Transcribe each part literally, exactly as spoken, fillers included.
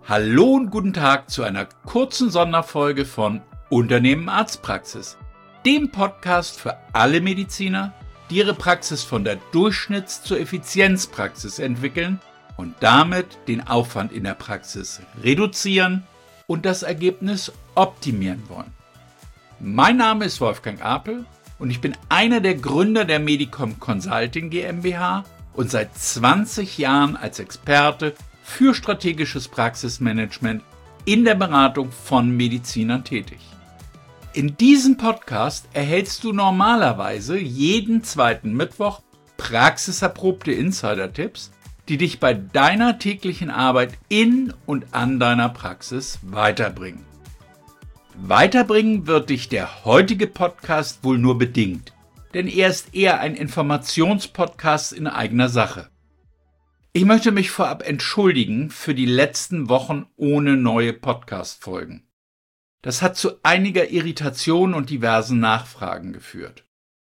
Hallo und guten Tag zu einer kurzen Sonderfolge von Unternehmen Arztpraxis, dem Podcast für alle Mediziner, die ihre Praxis von der Durchschnitts- zur Effizienzpraxis entwickeln und damit den Aufwand in der Praxis reduzieren und das Ergebnis optimieren wollen. Mein Name ist Wolfgang Apel und ich bin einer der Gründer der Medicom Consulting GmbH und seit zwanzig Jahren als Experte für strategisches Praxismanagement in der Beratung von Medizinern tätig. In diesem Podcast erhältst du normalerweise jeden zweiten Mittwoch praxiserprobte Insider-Tipps, die dich bei deiner täglichen Arbeit in und an deiner Praxis weiterbringen. Weiterbringen wird dich der heutige Podcast wohl nur bedingt, denn er ist eher ein Informationspodcast in eigener Sache. Ich möchte mich vorab entschuldigen für die letzten Wochen ohne neue Podcast-Folgen. Das hat zu einiger Irritation und diversen Nachfragen geführt.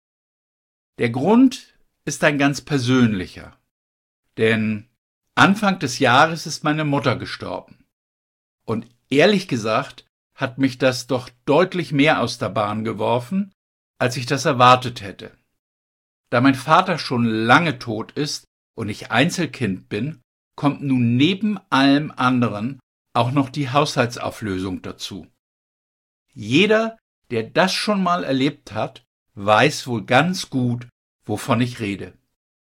Der Grund ist ein ganz persönlicher, denn Anfang des Jahres ist meine Mutter gestorben. Und ehrlich gesagt hat mich das doch deutlich mehr aus der Bahn geworfen, als ich das erwartet hätte. Da mein Vater schon lange tot ist, und ich Einzelkind bin, kommt nun neben allem anderen auch noch die Haushaltsauflösung dazu. Jeder, der das schon mal erlebt hat, weiß wohl ganz gut, wovon ich rede.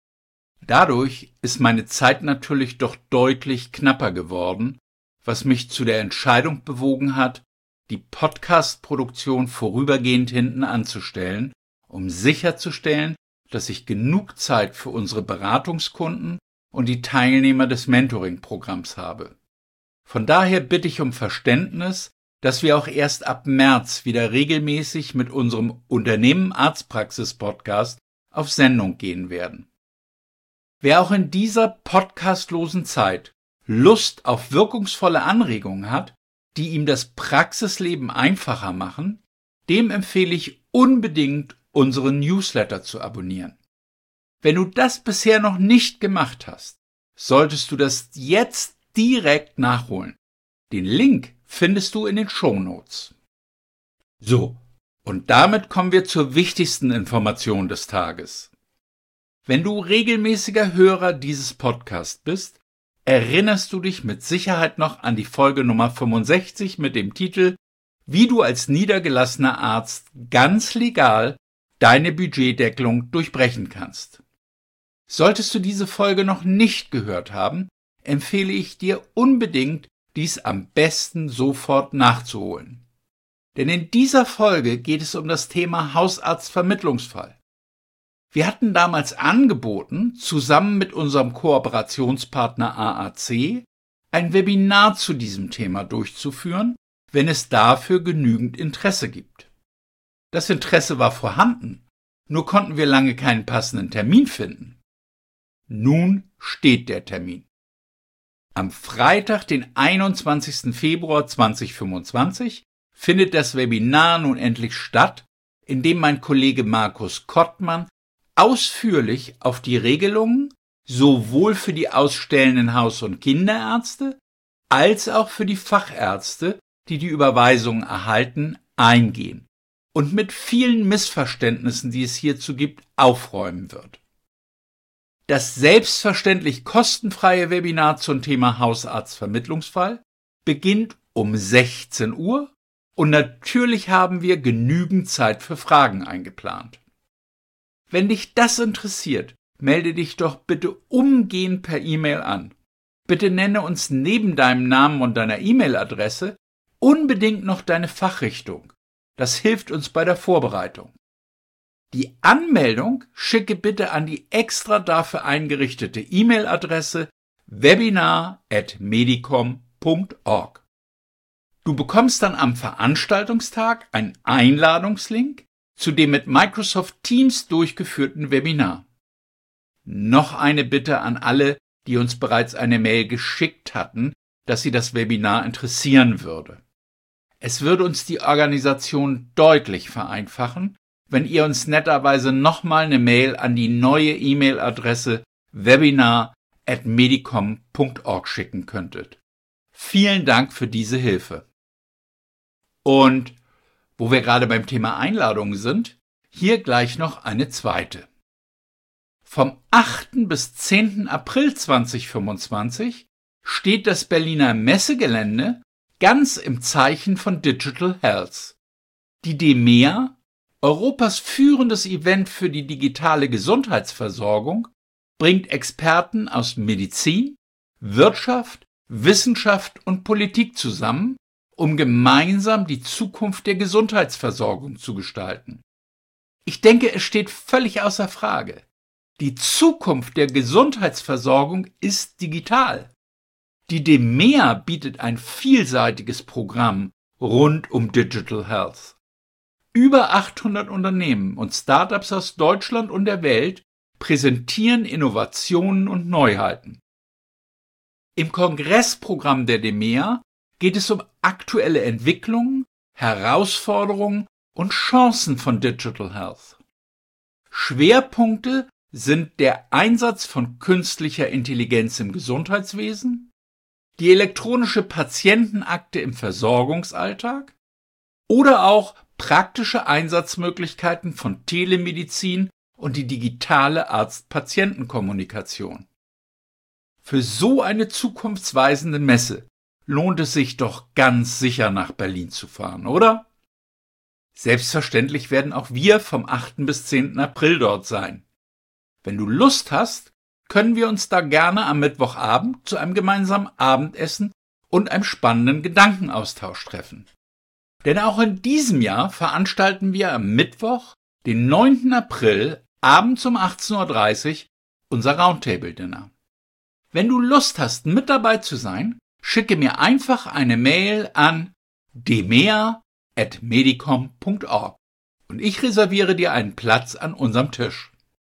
Dadurch ist meine Zeit natürlich doch deutlich knapper geworden, was mich zu der Entscheidung bewogen hat, die Podcast-Produktion vorübergehend hinten anzustellen, um sicherzustellen, dass ich genug Zeit für unsere Beratungskunden und die Teilnehmer des Mentoring-Programms habe. Von daher bitte ich um Verständnis, dass wir auch erst ab März wieder regelmäßig mit unserem Unternehmen Arztpraxis-Podcast auf Sendung gehen werden. Wer auch in dieser podcastlosen Zeit Lust auf wirkungsvolle Anregungen hat, die ihm das Praxisleben einfacher machen, dem empfehle ich unbedingt unseren Newsletter zu abonnieren. Wenn du das bisher noch nicht gemacht hast, solltest du das jetzt direkt nachholen. Den Link findest du in den Shownotes. So, und damit kommen wir zur wichtigsten Information des Tages. Wenn du regelmäßiger Hörer dieses Podcasts bist, erinnerst du dich mit Sicherheit noch an die Folge Nummer fünfundsechzig mit dem Titel Wie du als niedergelassener Arzt ganz legal deine Budgetdeckelung durchbrechen kannst. Solltest du diese Folge noch nicht gehört haben, empfehle ich dir unbedingt, dies am besten sofort nachzuholen. Denn in dieser Folge geht es um das Thema Hausarztvermittlungsfall. Wir hatten damals angeboten, zusammen mit unserem Kooperationspartner A A C ein Webinar zu diesem Thema durchzuführen, wenn es dafür genügend Interesse gibt. Das Interesse war vorhanden, nur konnten wir lange keinen passenden Termin finden. Nun steht der Termin. Am Freitag, den einundzwanzigsten Februar zweitausendfünfundzwanzig, findet das Webinar nun endlich statt, in dem mein Kollege Markus Kottmann ausführlich auf die Regelungen sowohl für die ausstellenden Haus- und Kinderärzte als auch für die Fachärzte, die die Überweisungen erhalten, eingehen und mit vielen Missverständnissen, die es hierzu gibt, aufräumen wird. Das selbstverständlich kostenfreie Webinar zum Thema Hausarztvermittlungsfall beginnt um sechzehn Uhr und natürlich haben wir genügend Zeit für Fragen eingeplant. Wenn dich das interessiert, melde dich doch bitte umgehend per E-Mail an. Bitte nenne uns neben deinem Namen und deiner E-Mail-Adresse unbedingt noch deine Fachrichtung. Das hilft uns bei der Vorbereitung. Die Anmeldung schicke bitte an die extra dafür eingerichtete E-Mail-Adresse webinar at medicom punkt org. Du bekommst dann am Veranstaltungstag einen Einladungslink zu dem mit Microsoft Teams durchgeführten Webinar. Noch eine Bitte an alle, die uns bereits eine Mail geschickt hatten, dass sie das Webinar interessieren würde. Es würde uns die Organisation deutlich vereinfachen, wenn ihr uns netterweise nochmal eine Mail an die neue E-Mail-Adresse webinar at medicom punkt org schicken könntet. Vielen Dank für diese Hilfe. Und wo wir gerade beim Thema Einladungen sind, hier gleich noch eine zweite. Vom achten bis zehnten April zweitausendfünfundzwanzig steht das Berliner Messegelände ganz im Zeichen von Digital Health. Die D M E A, Europas führendes Event für die digitale Gesundheitsversorgung, bringt Experten aus Medizin, Wirtschaft, Wissenschaft und Politik zusammen, um gemeinsam die Zukunft der Gesundheitsversorgung zu gestalten. Ich denke, es steht völlig außer Frage. Die Zukunft der Gesundheitsversorgung ist digital. Die D M E A bietet ein vielseitiges Programm rund um Digital Health. Über achthundert Unternehmen und Startups aus Deutschland und der Welt präsentieren Innovationen und Neuheiten. Im Kongressprogramm der D M E A geht es um aktuelle Entwicklungen, Herausforderungen und Chancen von Digital Health. Schwerpunkte sind der Einsatz von künstlicher Intelligenz im Gesundheitswesen, die elektronische Patientenakte im Versorgungsalltag oder auch praktische Einsatzmöglichkeiten von Telemedizin und die digitale Arzt-Patienten-Kommunikation. Für so eine zukunftsweisende Messe lohnt es sich doch ganz sicher nach Berlin zu fahren, oder? Selbstverständlich werden auch wir vom achten bis zehnten April dort sein. Wenn du Lust hast, können wir uns da gerne am Mittwochabend zu einem gemeinsamen Abendessen und einem spannenden Gedankenaustausch treffen. Denn auch in diesem Jahr veranstalten wir am Mittwoch, den neunten April, abends um achtzehn Uhr dreißig unser Roundtable-Dinner. Wenn du Lust hast, mit dabei zu sein, schicke mir einfach eine Mail an demea at medicom punkt org und ich reserviere dir einen Platz an unserem Tisch.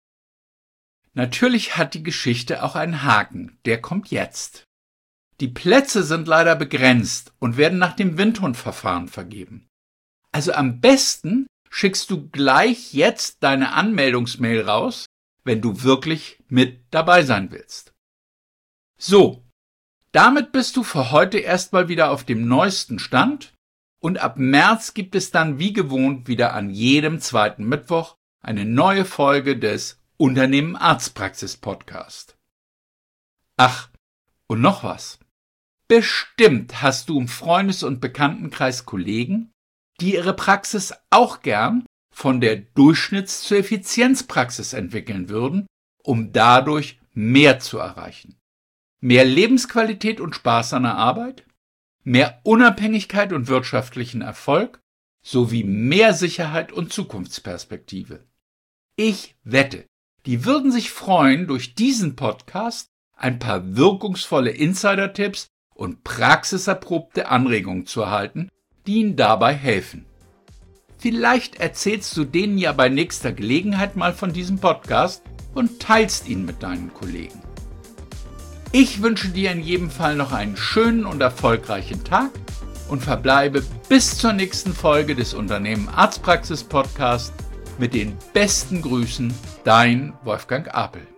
Natürlich hat die Geschichte auch einen Haken, der kommt jetzt. Die Plätze sind leider begrenzt und werden nach dem Windhundverfahren vergeben. Also am besten schickst du gleich jetzt deine Anmeldungsmail raus, wenn du wirklich mit dabei sein willst. So, damit bist du für heute erstmal wieder auf dem neuesten Stand und ab März gibt es dann wie gewohnt wieder an jedem zweiten Mittwoch eine neue Folge des Unternehmen Arztpraxis Podcast. Ach, und noch was. Bestimmt hast du im Freundes- und Bekanntenkreis Kollegen, die ihre Praxis auch gern von der Durchschnitts- zur Effizienzpraxis entwickeln würden, um dadurch mehr zu erreichen. Mehr Lebensqualität und Spaß an der Arbeit, mehr Unabhängigkeit und wirtschaftlichen Erfolg sowie mehr Sicherheit und Zukunftsperspektive. Ich wette, die würden sich freuen, durch diesen Podcast ein paar wirkungsvolle Insider-Tipps und praxiserprobte Anregungen zu erhalten, die ihnen dabei helfen. Vielleicht erzählst du denen ja bei nächster Gelegenheit mal von diesem Podcast und teilst ihn mit deinen Kollegen. Ich wünsche dir in jedem Fall noch einen schönen und erfolgreichen Tag und verbleibe bis zur nächsten Folge des Unternehmen Arztpraxis Podcast mit den besten Grüßen, dein Wolfgang Apel.